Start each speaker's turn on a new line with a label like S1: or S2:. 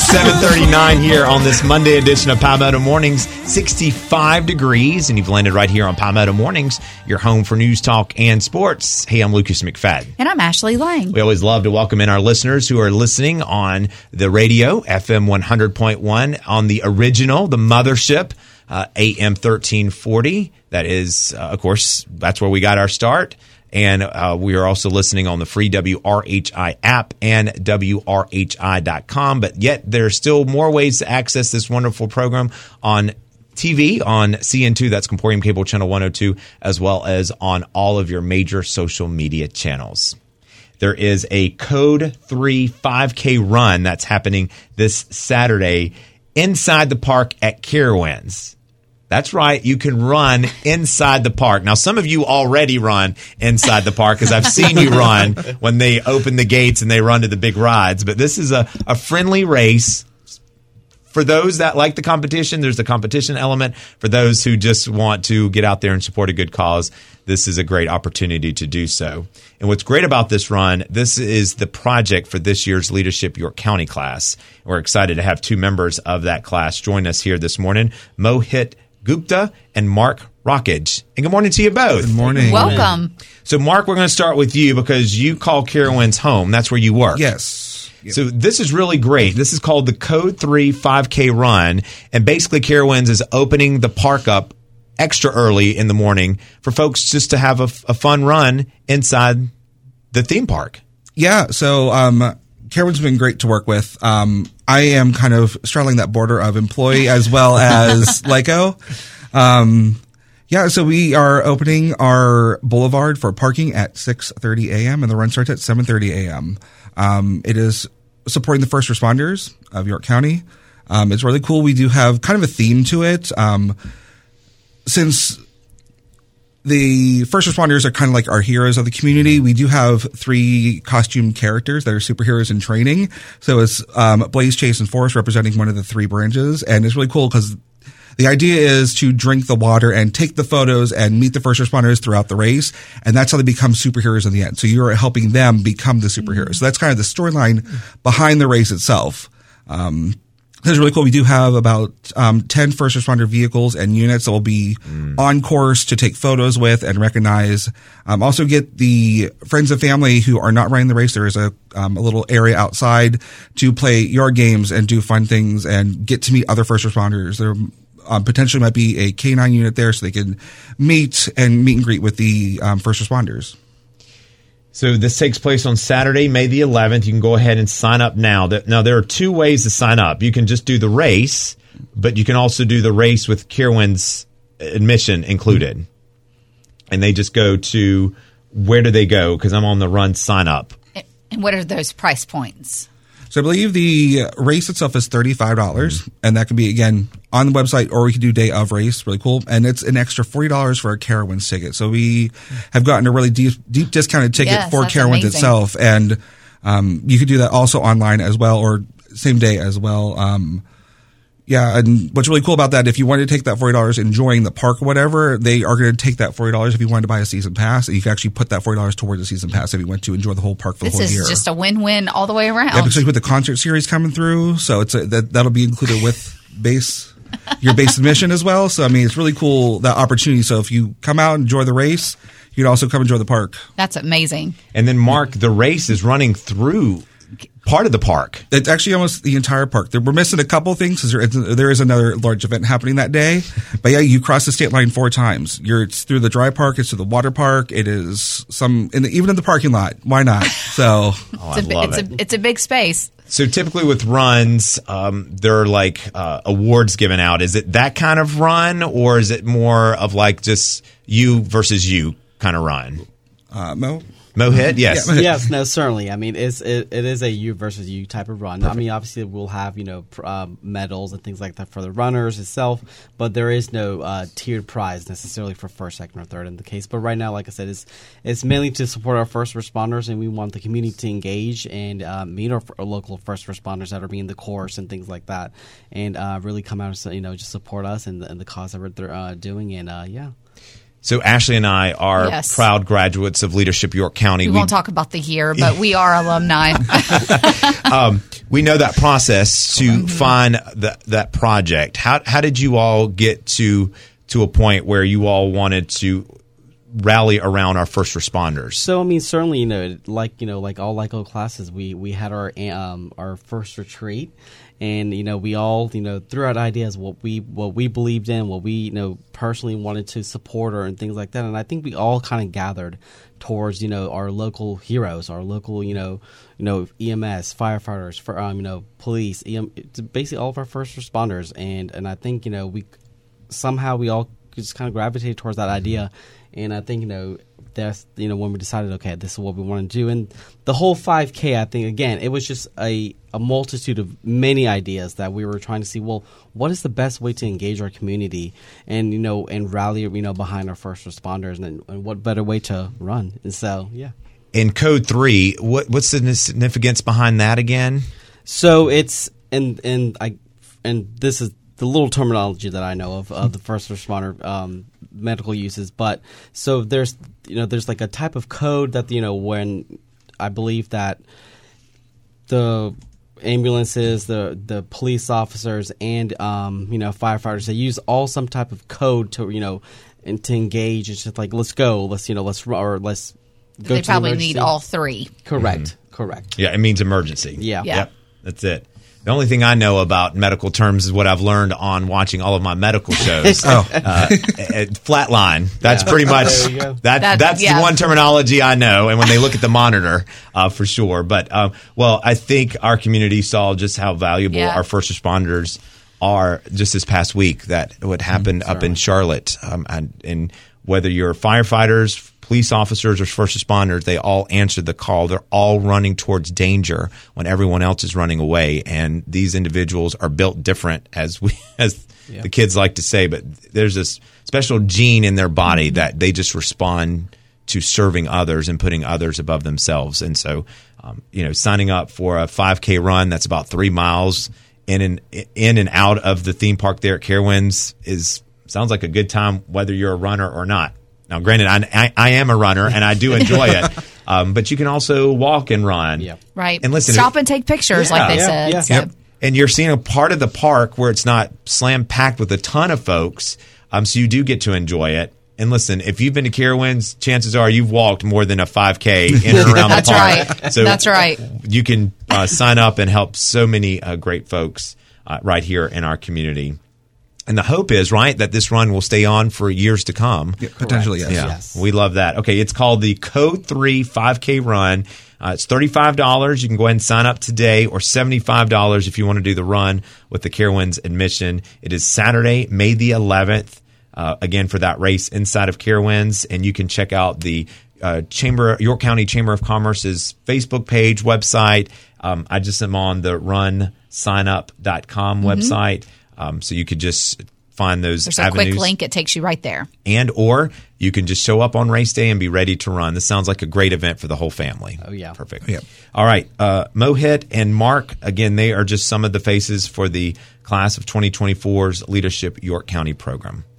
S1: 7:39 here on this Monday edition of Palmetto Mornings. 65 degrees, and you've landed right here on Palmetto Mornings, your home for news, talk, and sports. Hey, I'm Lucas McFadden.
S2: And I'm Ashley Lang.
S1: We always love to welcome in our listeners who are listening on the radio, FM 100.1, on the original, the mothership, AM 1340. That is, of course, that's where we got our start. And we are also listening on the free WRHI app and WRHI.com. But yet there are still more ways to access this wonderful program on TV, on CN2, that's Comporium Cable Channel 102, as well as on all of your major social media channels. There is a Code 3 5K run that's happening this Saturday inside the park at Carowinds. That's right. You can run inside the park. Now, some of you already run inside the park because I've seen you run when they open the gates and they run to the big rides. But this is a friendly race. For those that like the competition, there's the competition element. For those who just want to get out there and support a good cause, this is a great opportunity to do so. And what's great about this run, this is the project for this year's Leadership York County class. We're excited to have two members of that class join us here this morning, Mohit Gupta and Mark Rockage. And good morning to you both.
S3: Good morning.
S2: Welcome.
S1: So, Mark, we're going to start with you because you call Carowinds home. That's where you work.
S3: Yes. Yep.
S1: So this is really great. This is called the Code 3 5K Run. And basically, Carowinds is opening the park up extra early in the morning for folks just to have a fun run inside the theme park.
S3: Yeah. So, Carowinds has been great to work with. I am kind of straddling that border of employee as well as LECO. So we are opening our boulevard for parking at 6:30 a.m. and the run starts at 7:30 a.m. It is supporting the first responders of York County. It's really cool. We do have kind of a theme to it. Since the first responders are kind of like our heroes of the community, we do have 3 costume characters that are superheroes in training. So it's Blaze, Chase, and Forrest representing one of the 3 branches. And it's really cool because the idea is to drink the water and take the photos and meet the first responders throughout the race. And that's how they become superheroes in the end. So you're helping them become the superheroes. So that's kind of the storyline behind the race itself. This is really cool. We do have about 10 first responder vehicles and units that will be on course to take photos with and recognize. Also get the friends and family who are not running the race. There is a little area outside to play yard games and do fun things and get to meet other first responders. There potentially might be a K-9 unit there so they can meet and greet with the first responders.
S1: So this takes place on Saturday, May the 11th. You can go ahead and sign up now. Now, there are 2 ways to sign up. You can just do the race, but you can also do the race with Carowinds admission included. And they just go to, where do they go? Because I'm on the run sign up.
S2: And what are those price points?
S3: So I believe the race itself is $35, and that can be, again, on the website, or we can do day of race. Really cool. And it's an extra $40 for a Carowinds ticket. So we have gotten a really deep discounted ticket for Carowinds itself. And you could do that also online as well, or same day as well. And what's really cool about that, if you wanted to take that $40 enjoying the park or whatever, they are going to take that $40 if you wanted to buy a season pass. And you can actually put that $40 towards the season pass if you went to enjoy the whole park for the whole year.
S2: This is just a win-win all the way around.
S3: Yeah, especially with the concert series coming through. So that'll be included with your base admission as well. So, I mean, it's really cool, that opportunity. So if you come out and enjoy the race, you can also come enjoy the park.
S2: That's amazing.
S1: And then, Mark, the race is running through part of the park.
S3: It's actually almost the entire park. We're missing a couple of things because there is another large event happening that day. But yeah, you cross the state line 4 times. It's through the dry park. It's through the water park. It is even in the parking lot. Why not? So
S2: it's a big space.
S1: So typically with runs, there are like awards given out. Is it that kind of run, or is it more of like just you versus you kind of run? Mohit, yes.
S4: Yes, no, certainly. I mean, it is a you versus you type of run. Perfect. I mean, obviously we'll have, medals and things like that for the runners itself, but there is no tiered prize necessarily for first, second, or third in the case. But right now, like I said, it's mainly to support our first responders, and we want the community to engage and meet our local first responders that are being the course and things like that, and really come out and just support us and the cause that we're doing, and yeah.
S1: So Ashley and I are
S2: Yes.
S1: proud graduates of Leadership York County.
S2: We won't talk about the year, but we are alumni.
S1: We know that process to find that project. How did you all get to a point where you all wanted to rally around our first responders?
S4: So I mean, certainly, like all LICO classes, we had our first retreat, and we all threw out ideas what we believed in, what we personally wanted to support and things like that. And I think we all kind of gathered towards our local heroes, our local EMS, firefighters, police, basically all of our first responders, and I think we all just kind of gravitated towards that idea. And I think, that's, when we decided, okay, this is what we want to do. And the whole 5K, I think, again, it was just a multitude of many ideas that we were trying to see, well, what is the best way to engage our community and, and rally, behind our first responders, and what better way to run. And so, yeah.
S1: In Code 3, what's the significance behind that again?
S4: So it's, and this is the little terminology that I know of the first responder medical uses, but so there's like a type of code that when I believe that the ambulances, the police officers, and firefighters, they use all some type of code to and to engage. It's just like let's go, let's go.
S2: They probably need all three.
S4: Correct. Correct.
S1: Yeah, it means emergency.
S4: Yeah.
S1: Yep. That's it. The only thing I know about medical terms is what I've learned on watching all of my medical shows. Flatline. That's pretty much that's the one terminology I know. And when they look at the monitor, for sure. But I think our community saw just how valuable our first responders are. Just this past week, that what happened up in Charlotte, and whether you're firefighters, police officers, or first responders, they all answered the call. They're all running towards danger when everyone else is running away. And these individuals are built different, as the kids like to say. But there's this special gene in their body that they just respond to serving others and putting others above themselves. And so, signing up for a 5K run that's about 3 miles in and out of the theme park there at Carowinds sounds like a good time, whether you're a runner or not. Now, granted, I am a runner and I do enjoy it, but you can also walk and run.
S4: Yep.
S2: Right.
S1: And listen,
S2: stop and take pictures, like they said.
S4: Yeah.
S2: So.
S1: Yep. And you're seeing a part of the park where it's not slam packed with a ton of folks, so you do get to enjoy it. And listen, if you've been to Carowinds, chances are you've walked more than a 5K in and around the park.
S2: Right.
S1: So
S2: that's right.
S1: You can sign up and help so many great folks right here in our community. And the hope is, right, that this run will stay on for years to come.
S3: Yeah, potentially, yes.
S1: Yeah,
S4: Yes.
S1: We love that. Okay, it's called the Code 3 5K Run. It's $35. You can go ahead and sign up today, or $75 if you want to do the run with the Carowinds admission. It is Saturday, May the 11th, again, for that race inside of Carowinds. And you can check out the York County Chamber of Commerce's Facebook page, website. I just am on the runsignup.com website. So you could just find those
S2: There's
S1: avenues.
S2: a quick link. It takes you right there.
S1: Or you can just show up on race day and be ready to run. This sounds like a great event for the whole family.
S4: Oh, yeah.
S1: Perfect.
S3: Yep.
S1: All right. Mohit and Mark, again, they are just some of the faces for the class of 2024's Leadership York County program.